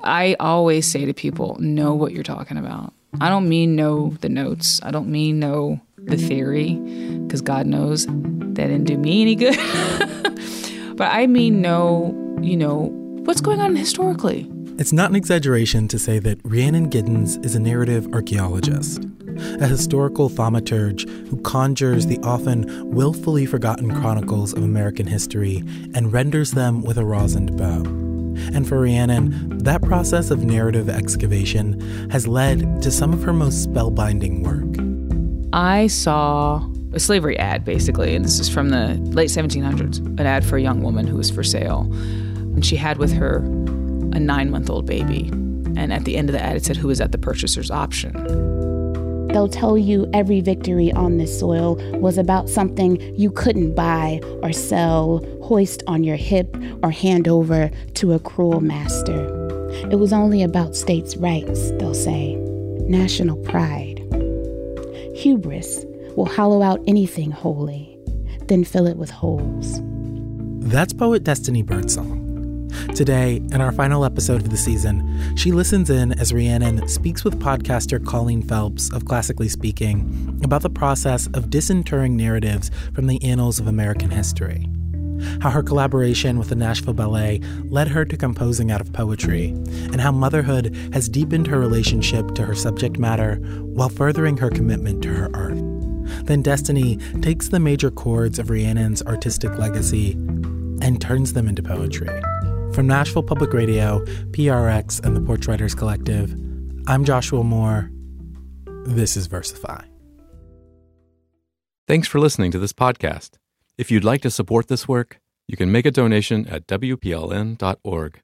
I always say to people, know what you're talking about. I don't mean know the notes. I don't mean know the theory, because God knows that didn't do me any good. But I mean know, what's going on historically. It's not an exaggeration to say that Rhiannon Giddens is a narrative archaeologist, a historical thaumaturge who conjures the often willfully forgotten chronicles of American history and renders them with a rosined bow. And for Rhiannon, that process of narrative excavation has led to some of her most spellbinding work. I saw a slavery ad, basically, and this is from the late 1700s, an ad for a young woman who was for sale. And she had with her a 9-month-old baby. And at the end of the ad, it said, who is at the purchaser's option? They'll tell you every victory on this soil was about something you couldn't buy or sell, hoist on your hip, or hand over to a cruel master. It was only about states' rights, they'll say. National pride. Hubris will hollow out anything holy, then fill it with holes. That's poet Destiny Birdsong. Today, in our final episode of the season, she listens in as Rhiannon speaks with podcaster Colleen Phelps of Classically Speaking about the process of disinterring narratives from the annals of American history. How her collaboration with the Nashville Ballet led her to composing out of poetry, and how motherhood has deepened her relationship to her subject matter while furthering her commitment to her art. Then Destiny takes the major chords of Rhiannon's artistic legacy and turns them into poetry. From Nashville Public Radio, PRX, and the Porch Writers Collective, I'm Joshua Moore. This is Versify. Thanks for listening to this podcast. If you'd like to support this work, you can make a donation at WPLN.org.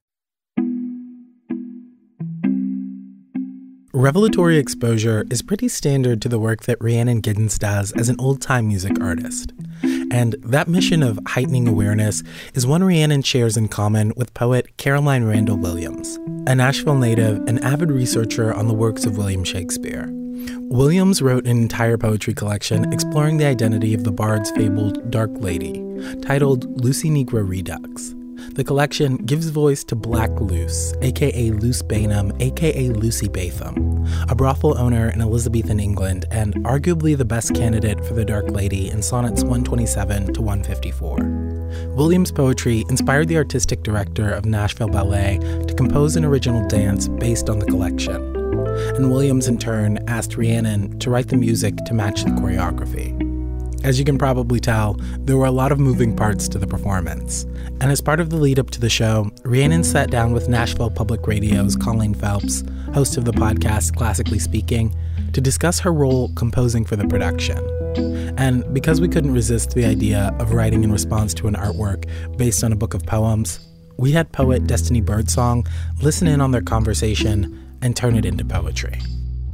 Revelatory exposure is pretty standard to the work that Rhiannon Giddens does as an old-time music artist. And that mission of heightening awareness is one Rhiannon shares in common with poet Caroline Randall Williams, a Nashville native and avid researcher on the works of William Shakespeare. Williams wrote an entire poetry collection exploring the identity of the bard's fabled Dark Lady, titled Lucy Negro Redux. The collection gives voice to Black Luce, a.k.a. Luce Bainham, a.k.a. Lucy Batham, a brothel owner in Elizabethan England and arguably the best candidate for the Dark Lady in sonnets 127 to 154. Williams' poetry inspired the artistic director of Nashville Ballet to compose an original dance based on the collection. And Williams, in turn, asked Rhiannon to write the music to match the choreography. As you can probably tell, there were a lot of moving parts to the performance. And as part of the lead-up to the show, Rhiannon sat down with Nashville Public Radio's Colleen Phelps, host of the podcast Classically Speaking, to discuss her role composing for the production. And because we couldn't resist the idea of writing in response to an artwork based on a book of poems, we had poet Destiny Birdsong listen in on their conversation and turn it into poetry.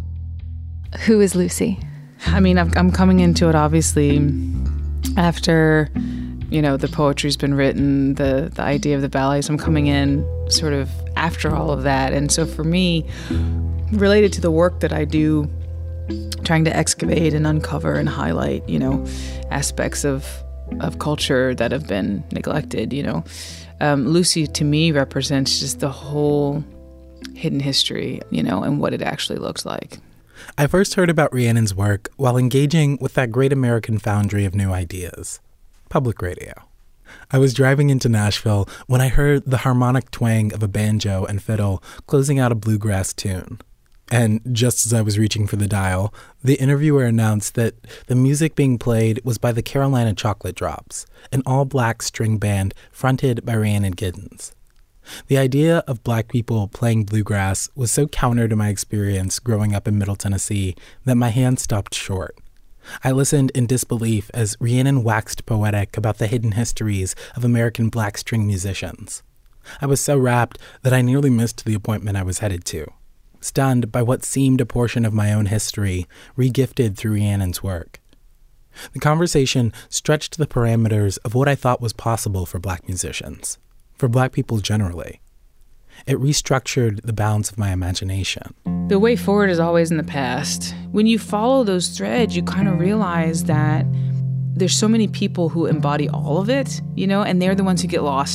Who is Lucy? I mean, I'm coming into it, obviously, after, the poetry's been written, the idea of the ballet. So I'm coming in sort of after all of that. And so for me, related to the work that I do, trying to excavate and uncover and highlight, aspects of culture that have been neglected, Lucy, to me, represents just the whole hidden history, and what it actually looks like. I first heard about Rhiannon's work while engaging with that great American foundry of new ideas, public radio. I was driving into Nashville when I heard the harmonic twang of a banjo and fiddle closing out a bluegrass tune. And just as I was reaching for the dial, the interviewer announced that the music being played was by the Carolina Chocolate Drops, an all-black string band fronted by Rhiannon Giddens. The idea of Black people playing bluegrass was so counter to my experience growing up in Middle Tennessee that my hand stopped short. I listened in disbelief as Rhiannon waxed poetic about the hidden histories of American Black string musicians. I was so rapt that I nearly missed the appointment I was headed to, stunned by what seemed a portion of my own history regifted through Rhiannon's work. The conversation stretched the parameters of what I thought was possible for Black musicians. For Black people generally. It restructured the bounds of my imagination. The way forward is always in the past. When you follow those threads, you kind of realize that there's so many people who embody all of it, and they're the ones who get lost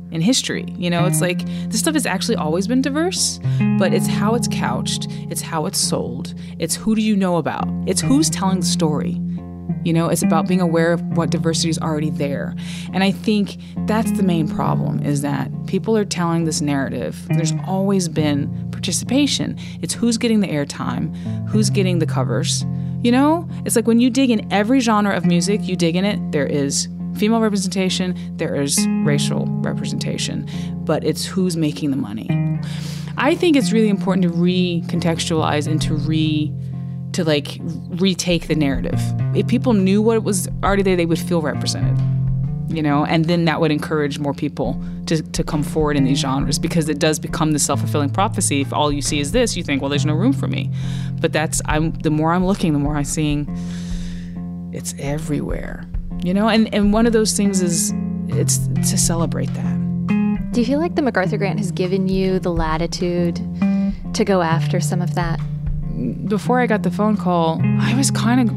in history. You know, it's like this stuff has actually always been diverse, but it's how it's couched, it's how it's sold, it's who do you know about, it's who's telling the story. You know, it's about being aware of what diversity is already there. And I think that's the main problem, is that people are telling this narrative. There's always been participation. It's who's getting the airtime, who's getting the covers. You know, it's like when you dig in every genre of music, you dig in it, there is female representation, there is racial representation, but it's who's making the money. I think it's really important to recontextualize and to retake the narrative. If people knew what was already there, they would feel represented, you know, and then that would encourage more people to come forward in these genres, because it does become the self-fulfilling prophecy. If all you see is this, you think, well, there's no room for me. But the more I'm looking, the more I'm seeing it's everywhere, you know, and one of those things is it's to celebrate that. Do you feel like the MacArthur Grant has given you the latitude to go after some of that? Before I got the phone call, I was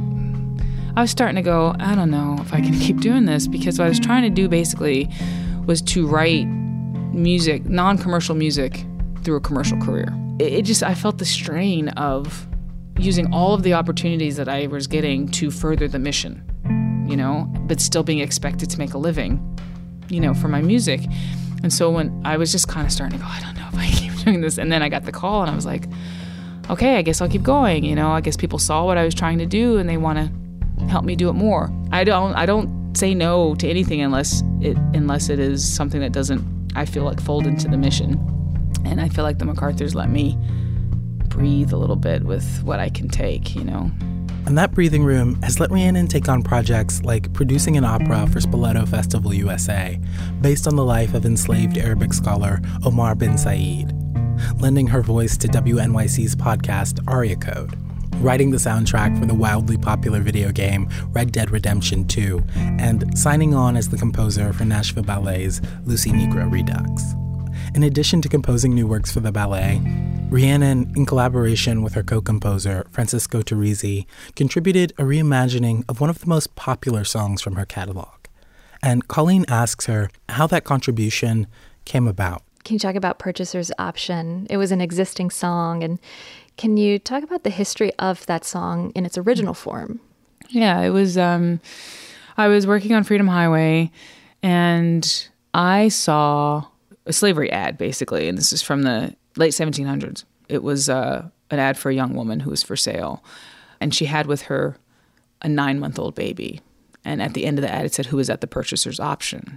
starting to go, I don't know if I can keep doing this, because what I was trying to do basically was to write music, non-commercial music, through a commercial career. I felt the strain of using all of the opportunities that I was getting to further the mission, you know, but still being expected to make a living, you know, for my music. And so when I was just kind of starting to go, I don't know if I can keep doing this. And then I got the call and I was like, okay, I guess I'll keep going. You know, I guess people saw what I was trying to do and they want to help me do it more. I don't say no to anything unless it is something that doesn't, I feel like, fold into the mission. And I feel like the MacArthurs let me breathe a little bit with what I can take, you know. And that breathing room has let Rhiannon take on projects like producing an opera for Spoleto Festival USA, based on the life of enslaved Arabic scholar Omar bin Said, lending her voice to WNYC's podcast Aria Code, writing the soundtrack for the wildly popular video game Red Dead Redemption 2, and signing on as the composer for Nashville Ballet's Lucy Negro Redux. In addition to composing new works for the ballet, Rhiannon, in collaboration with her co-composer, Francisco Teresi, contributed a reimagining of one of the most popular songs from her catalog. And Colleen asks her how that contribution came about. Can you talk about Purchaser's Option? It was an existing song, and can you talk about the history of that song in its original form? Yeah, it was, I was working on Freedom Highway, and I saw a slavery ad, basically, and this is from the late 1700s. It was an ad for a young woman who was for sale, and she had with her a 9-month-old baby. And at the end of the ad, it said, "Who is at the purchaser's option?"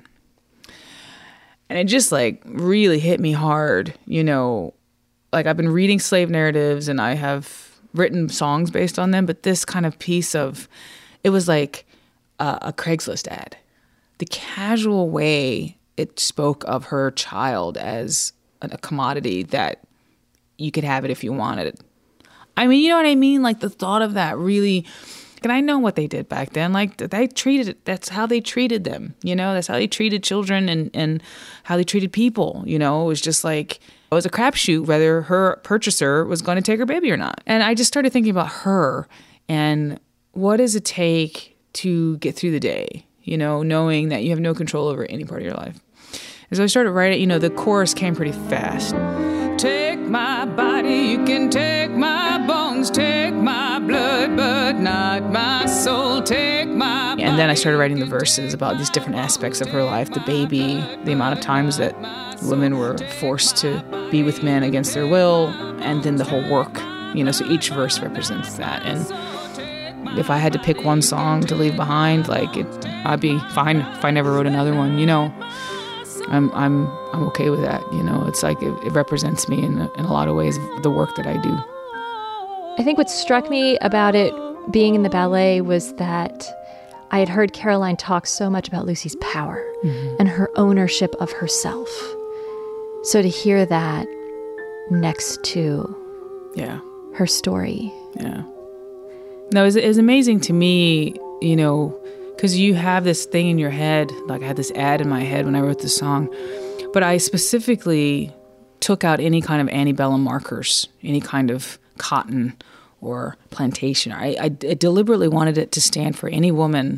And it just like really hit me hard, you know, like I've been reading slave narratives and I have written songs based on them, but this kind of piece of, it was like a Craigslist ad. The casual way it spoke of her child as a commodity that you could have it if you wanted it. I mean, you know what I mean? Like the thought of that really, and I know what they did back then. Like they treated it, that's how they treated them, you know, that's how they treated children and how they treated people, you know. It was just like, it was a crapshoot whether her purchaser was going to take her baby or not. And I just started thinking about her and what does it take to get through the day, you know, knowing that you have no control over any part of your life. And so I started writing, you know, the chorus came pretty fast. Take my body, you can take my bones, take my blood, but not my soul, take my body. And then I started writing the verses about these different aspects of her life, the baby, the amount of times that women were forced to be with men against their will, and then the whole work, you know, so each verse represents that. And if I had to pick one song to leave behind, like I'd be fine if I never wrote another one, you know. I'm okay with that, you know. It's like it represents me in a lot of ways, the work that I do. I think what struck me about it being in the ballet was that I had heard Caroline talk so much about Lucy's power and her ownership of herself. So to hear that next to her story. Yeah. No, it was amazing to me, you know, because you have this thing in your head, like I had this ad in my head when I wrote this song, but I specifically took out any kind of antebellum markers, any kind of cotton or plantation. I deliberately wanted it to stand for any woman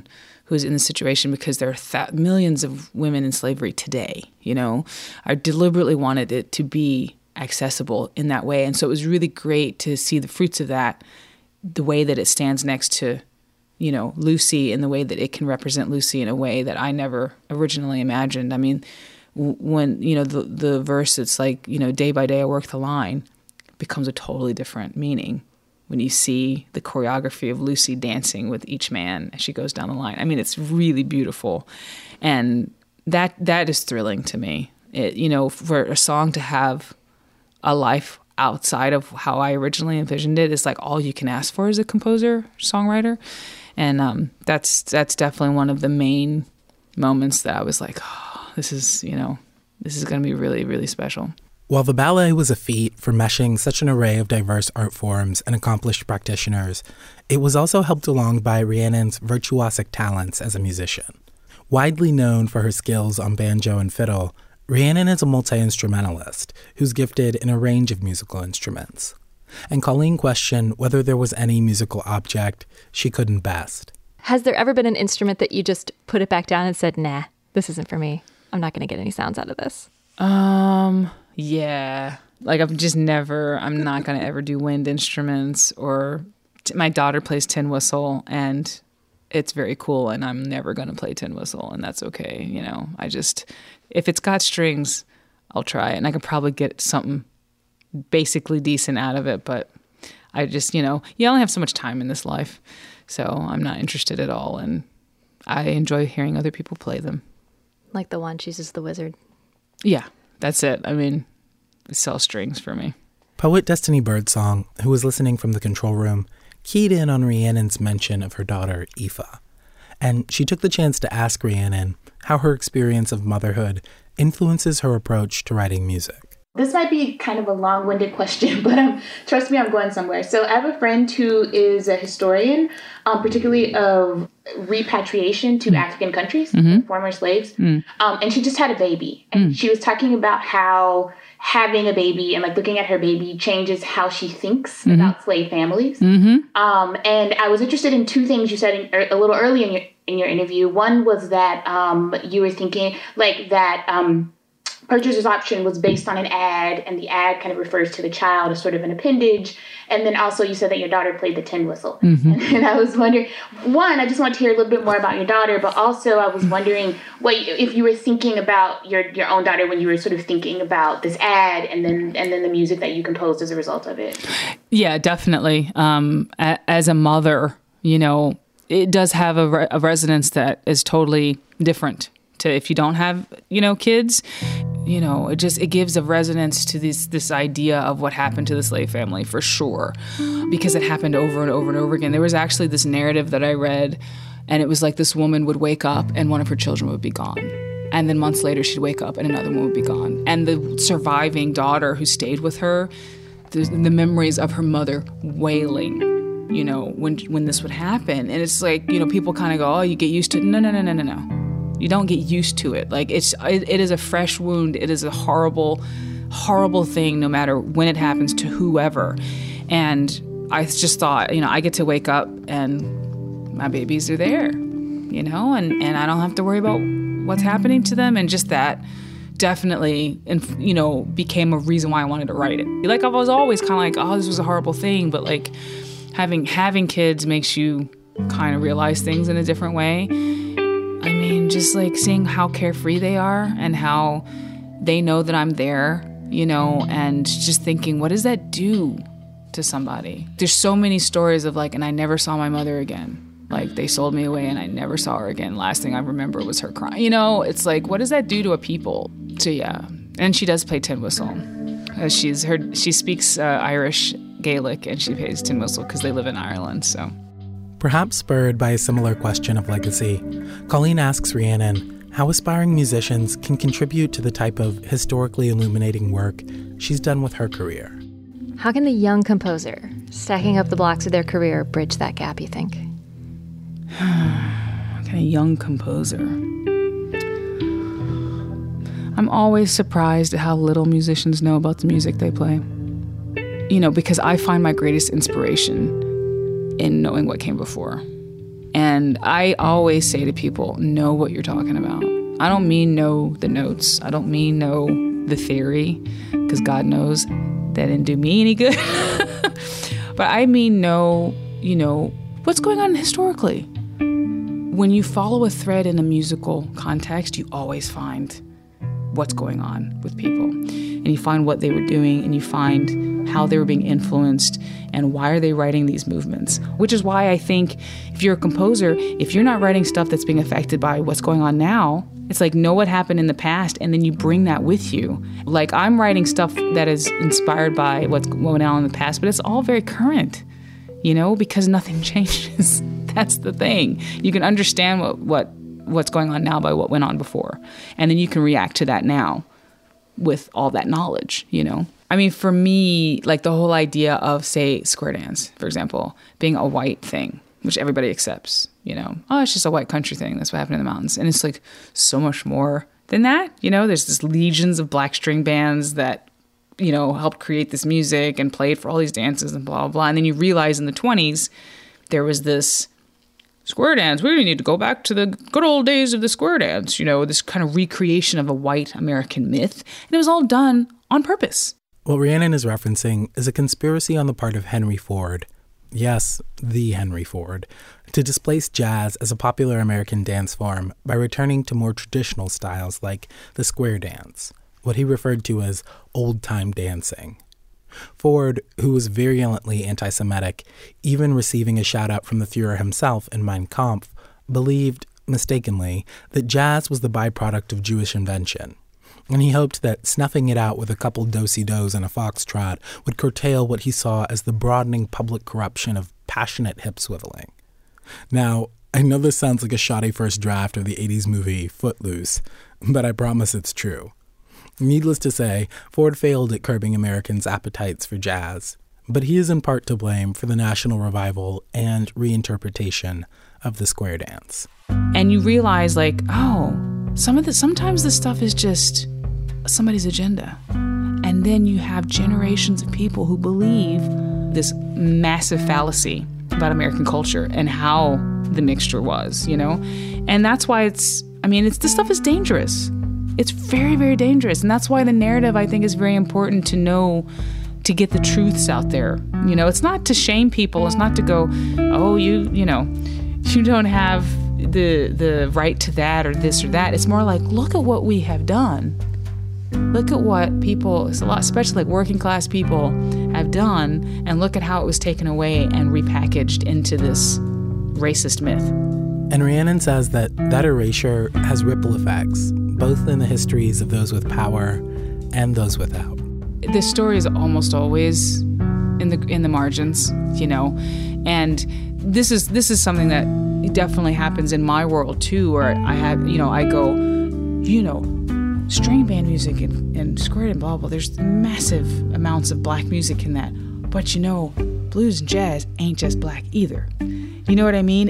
who's in this situation, because there are millions of women in slavery today, I deliberately wanted it to be accessible in that way. And so it was really great to see the fruits of that, the way that it stands next to, Lucy, and the way that it can represent Lucy in a way that I never originally imagined. I mean, when, the verse, it's like, day by day I work the line, becomes a totally different meaning when you see the choreography of Lucy dancing with each man as she goes down the line. I mean, it's really beautiful. And that is thrilling to me. For a song to have a life outside of how I originally envisioned it is like all you can ask for as a composer, songwriter. And that's definitely one of the main moments that I was like, oh, this is going to be really, really special. While the ballet was a feat for meshing such an array of diverse art forms and accomplished practitioners, it was also helped along by Rhiannon's virtuosic talents as a musician. Widely known for her skills on banjo and fiddle, Rhiannon is a multi-instrumentalist who's gifted in a range of musical instruments. And Colleen questioned whether there was any musical object she couldn't best. Has there ever been an instrument that you just put it back down and said, nah, this isn't for me. I'm not going to get any sounds out of this? Yeah. Like I'm not going to ever do wind instruments, or my daughter plays tin whistle and it's very cool, and I'm never going to play tin whistle, and that's okay. If it's got strings, I'll try it, and I could probably get something basically decent out of it, but I just, you only have so much time in this life, so I'm not interested at all, and I enjoy hearing other people play them. Like the One Chooses the Wizard. Yeah, that's it. I mean, it's all strings for me. Poet Destiny Birdsong, who was listening from the control room, keyed in on Rhiannon's mention of her daughter, Aoife. And she took the chance to ask Rhiannon how her experience of motherhood influences her approach to writing music. This might be kind of a long-winded question, but trust me, I'm going somewhere. So I have a friend who is a historian, particularly of repatriation to African countries, former slaves. And she just had a baby. And she was talking about how having a baby and like looking at her baby changes how she thinks about slave families. And I was interested in two things you said a little early in your interview. One was that you were thinking like that Purchaser's Option was based on an ad, and the ad kind of refers to the child as sort of an appendage. And then also you said that your daughter played the tin whistle. And I was wondering, one, I just want to hear a little bit more about your daughter, but also I was wondering if you were thinking about your own daughter when you were sort of thinking about this ad and then the music that you composed as a result of it. Yeah, definitely. As a mother, it does have a resonance that is totally different to if you don't have, kids. It gives a resonance to this idea of what happened to the slave family, for sure, because it happened over and over and over again. There was actually this narrative that I read, and it was like this woman would wake up and one of her children would be gone. And then months later, she'd wake up and another one would be gone. And the surviving daughter who stayed with her, the memories of her mother wailing, when this would happen. And it's like, people kind of go, oh, you get used to it. No. You don't get used to it. Like it is a fresh wound. It is a horrible, horrible thing, no matter when it happens to whoever. And I just thought, I get to wake up and my babies are there, and I don't have to worry about what's happening to them. And just that definitely, became a reason why I wanted to write it. Like I was always kind of like, oh, this was a horrible thing, but like having kids makes you kind of realize things in a different way. I mean, just like seeing how carefree they are and how they know that I'm there, and just thinking, what does that do to somebody? There's so many stories of like, and I never saw my mother again. Like they sold me away and I never saw her again. Last thing I remember was her crying. It's like, what does that do to a people? So yeah, and she does play tin whistle. She speaks Irish Gaelic and she plays tin whistle because they live in Ireland, so. Perhaps spurred by a similar question of legacy, Colleen asks Rhiannon how aspiring musicians can contribute to the type of historically illuminating work she's done with her career. How can the young composer, stacking up the blocks of their career, bridge that gap, you think? What kind of young composer? I'm always surprised at how little musicians know about the music they play. Because I find my greatest inspiration in knowing what came before. And I always say to people, know what you're talking about. I don't mean know the notes. I don't mean know the theory, because God knows that didn't do me any good. But I mean know, what's going on historically. When you follow a thread in a musical context, you always find what's going on with people. And you find what they were doing, and you find how they were being influenced, and why are they writing these movements. Which is why I think if you're a composer, if you're not writing stuff that's being affected by what's going on now, it's like know what happened in the past, and then you bring that with you. Like I'm writing stuff that is inspired by what's going on in the past, but it's all very current, because nothing changes. That's the thing. You can understand what's going on now by what went on before. And then you can react to that now with all that knowledge, I mean, for me, like the whole idea of, say, square dance, for example, being a white thing, which everybody accepts, oh, it's just a white country thing. That's what happened in the mountains. And it's like so much more than that. There's this legions of black string bands that, helped create this music and played for all these dances and blah, blah, blah. And then you realize in the 1920s, there was this square dance. We need to go back to the good old days of the square dance, this kind of recreation of a white American myth. And it was all done on purpose. What Rhiannon is referencing is a conspiracy on the part of Henry Ford, yes, the Henry Ford, to displace jazz as a popular American dance form by returning to more traditional styles like the square dance, what he referred to as old-time dancing. Ford, who was virulently anti-Semitic, even receiving a shout-out from the Fuhrer himself in Mein Kampf, believed, mistakenly, that jazz was the byproduct of Jewish invention. And he hoped that snuffing it out with a couple do-si-dos and a foxtrot would curtail what he saw as the broadening public corruption of passionate hip-swiveling. Now, I know this sounds like a shoddy first draft of the 80s movie Footloose, but I promise it's true. Needless to say, Ford failed at curbing Americans' appetites for jazz, but he is in part to blame for the national revival and reinterpretation of the square dance. And you realize, like, sometimes this stuff is just somebody's agenda. And then you have generations of people who believe this massive fallacy about American culture and how the mixture was, And that's why this stuff is dangerous. It's very, very dangerous. And that's why the narrative, I think, is very important to know, to get the truths out there. It's not to shame people. It's not to go, oh, you don't have the right to that or this or that. It's more like, look at what we have done. Look at what people, especially like working class people, have done, and look at how it was taken away and repackaged into this racist myth. And Rhiannon says that erasure has ripple effects, both in the histories of those with power and those without. The story is almost always in the margins, and this is something that definitely happens in my world too, where I go, string band music and square and blah blah. There's massive amounts of black music in that, but blues and jazz ain't just black either. You know what I mean?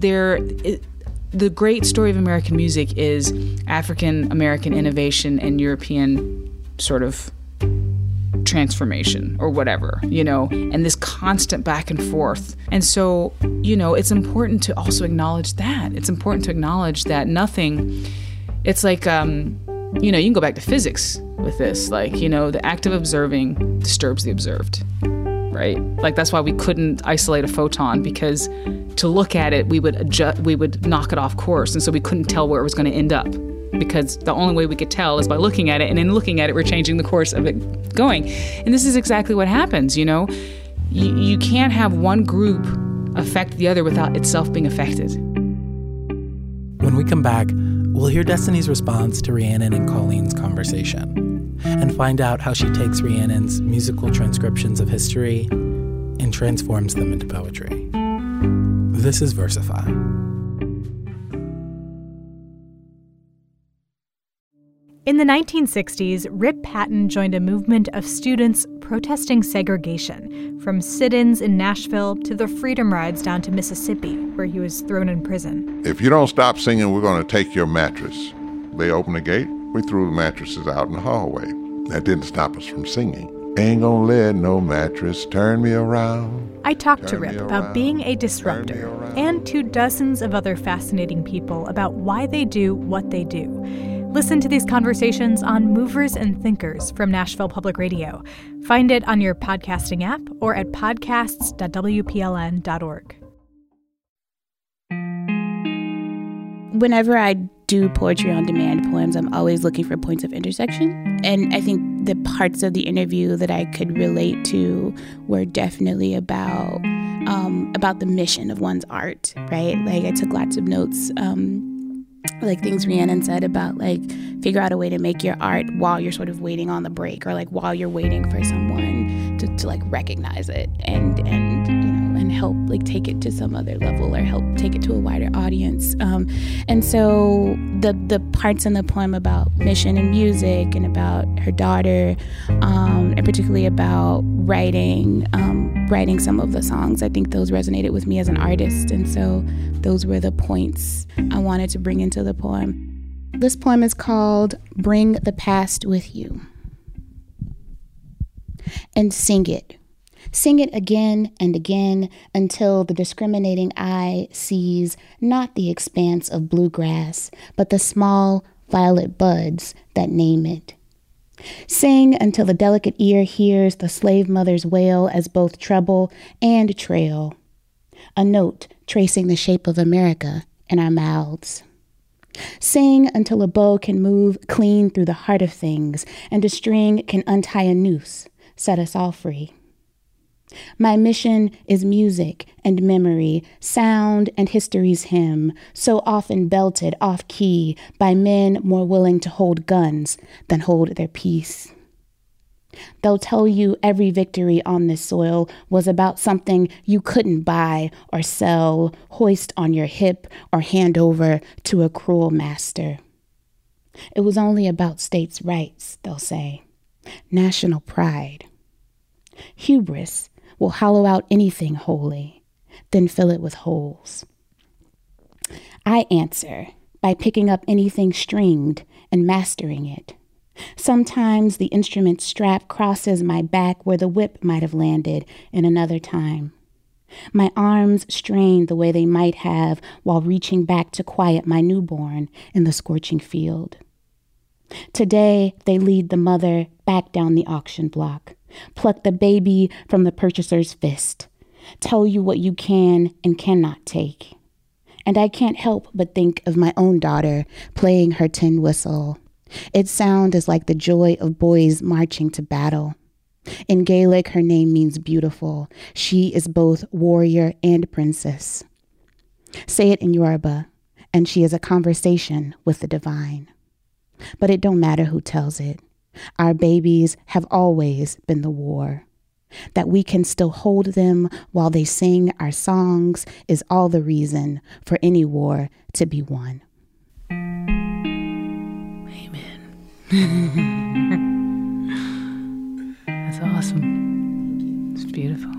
The great story of American music is African American innovation and European sort of transformation or whatever, and this constant back and forth. And so, it's important to also acknowledge that. It's important to acknowledge that it's like, you can go back to physics with this, like, the act of observing disturbs the observed, right? Like, that's why we couldn't isolate a photon, because to look at it, we would knock it off course. And so we couldn't tell where it was going to end up, because the only way we could tell is by looking at it. And in looking at it, we're changing the course of it going. And this is exactly what happens, You can't have one group affect the other without itself being affected. When we come back, we'll hear Destiny's response to Rhiannon and Colleen's conversation, and find out how she takes Rhiannon's musical transcriptions of history and transforms them into poetry. This is Versify. In the 1960s, Rip Patton joined a movement of students protesting segregation, from sit-ins in Nashville to the Freedom Rides down to Mississippi, where he was thrown in prison. If you don't stop singing, we're going to take your mattress. They opened the gate, we threw the mattresses out in the hallway. That didn't stop us from singing. Ain't gonna let no mattress turn me around. I talked to Rip about being a disruptor and to dozens of other fascinating people about why they do what they do. Listen to these conversations on Movers and Thinkers from Nashville Public Radio. Find it on your podcasting app or at podcasts.wpln.org. Whenever I do poetry on demand poems, I'm always looking for points of intersection. And I think the parts of the interview that I could relate to were definitely about the mission of one's art, right? Like, I took lots of notes, like things Rhiannon said about, like, figure out a way to make your art while you're sort of waiting on the break, or like while you're waiting for someone to like recognize it and help like take it to some other level or help take it to a wider audience. And so the parts in the poem about mission and music and about her daughter, and particularly about writing some of the songs, I think those resonated with me as an artist. And so those were the points I wanted to bring into the poem. This poem is called Bring the Past With You. And sing it. Sing it again and again until the discriminating eye sees not the expanse of bluegrass, but the small violet buds that name it. Sing until the delicate ear hears the slave mother's wail as both treble and trail, a note tracing the shape of America in our mouths. Sing until a bow can move clean through the heart of things and a string can untie a noose, set us all free. My mission is music and memory, sound and history's hymn, so often belted off-key by men more willing to hold guns than hold their peace. They'll tell you every victory on this soil was about something you couldn't buy or sell, hoist on your hip, or hand over to a cruel master. It was only about states' rights, they'll say. National pride. Hubris will hollow out anything holy, then fill it with holes. I answer by picking up anything stringed and mastering it. Sometimes the instrument strap crosses my back where the whip might have landed in another time. My arms strain the way they might have while reaching back to quiet my newborn in the scorching field. Today, they lead the mother back down the auction block, pluck the baby from the purchaser's fist, tell you what you can and cannot take. And I can't help but think of my own daughter playing her tin whistle. Its sound is like the joy of boys marching to battle. In Gaelic, her name means beautiful. She is both warrior and princess. Say it in Yoruba, and she is a conversation with the divine. But it don't matter who tells it. Our babies have always been the war. That we can still hold them while they sing our songs is all the reason for any war to be won. That's awesome. It's beautiful.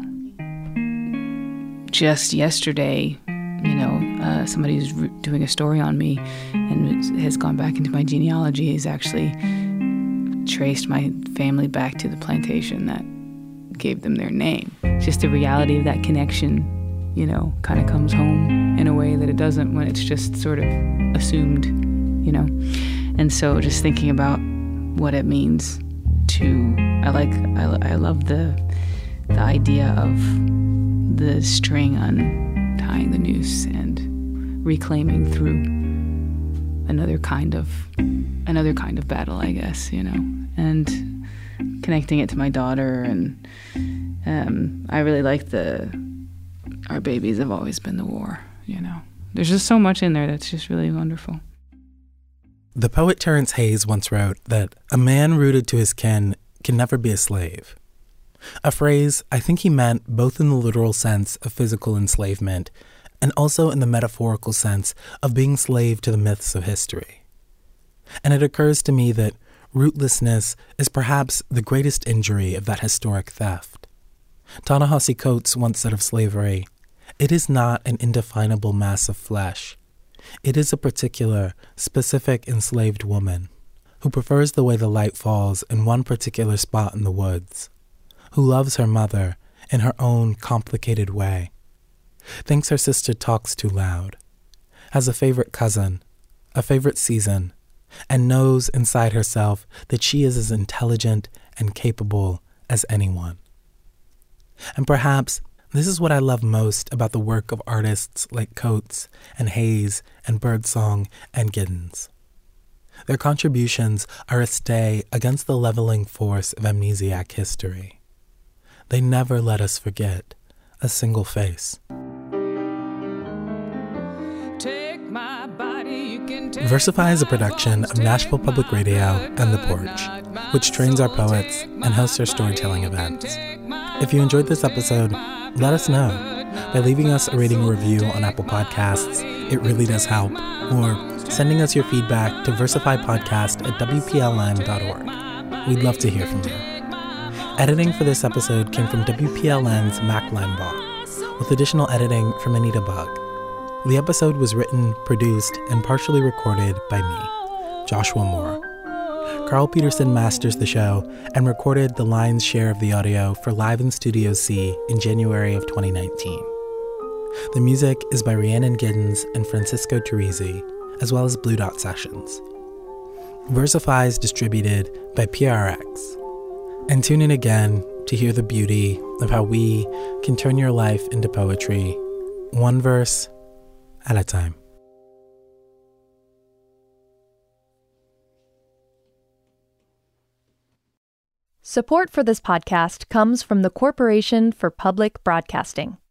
Just yesterday, somebody who's doing a story on me and has gone back into my genealogy has actually traced my family back to the plantation that gave them their name. Just the reality of that connection, kind of comes home in a way that it doesn't when it's just sort of assumed, And so just thinking about what it means to, I love the idea of the string untying the noose and reclaiming through another kind of battle, I guess, and connecting it to my daughter. And I really like our babies have always been the war, There's just so much in there that's just really wonderful. The poet Terence Hayes once wrote that a man rooted to his kin can never be a slave. A phrase I think he meant both in the literal sense of physical enslavement and also in the metaphorical sense of being slave to the myths of history. And it occurs to me that rootlessness is perhaps the greatest injury of that historic theft. Ta-Nehisi Coates once said of slavery, "It is not an indefinable mass of flesh. It is a particular, specific enslaved woman who prefers the way the light falls in one particular spot in the woods, who loves her mother in her own complicated way, thinks her sister talks too loud, has a favorite cousin, a favorite season, and knows inside herself that she is as intelligent and capable as anyone. And perhaps this is what I love most about the work of artists like Coates and Hayes and Birdsong and Giddens. Their contributions are a stay against the leveling force of amnesiac history. They never let us forget a single face. Versify is a production of Nashville Public Radio and The Porch, which trains our poets and hosts our storytelling events. If you enjoyed this episode, let us know by leaving us a rating or review on Apple Podcasts. It really does help. Or sending us your feedback to versifypodcast@wpln.org. We'd love to hear from you. Editing for this episode came from WPLN's Mac Linebaugh, with additional editing from Anita Bug. The episode was written, produced, and partially recorded by me, Joshua Moore. Carl Peterson masters the show and recorded the lion's share of the audio for Live in Studio C in January of 2019. The music is by Rhiannon Giddens and Francisco Teresi, as well as Blue Dot Sessions. Versify is distributed by PRX. And tune in again to hear the beauty of how we can turn your life into poetry, one verse at a time. Support for this podcast comes from the Corporation for Public Broadcasting.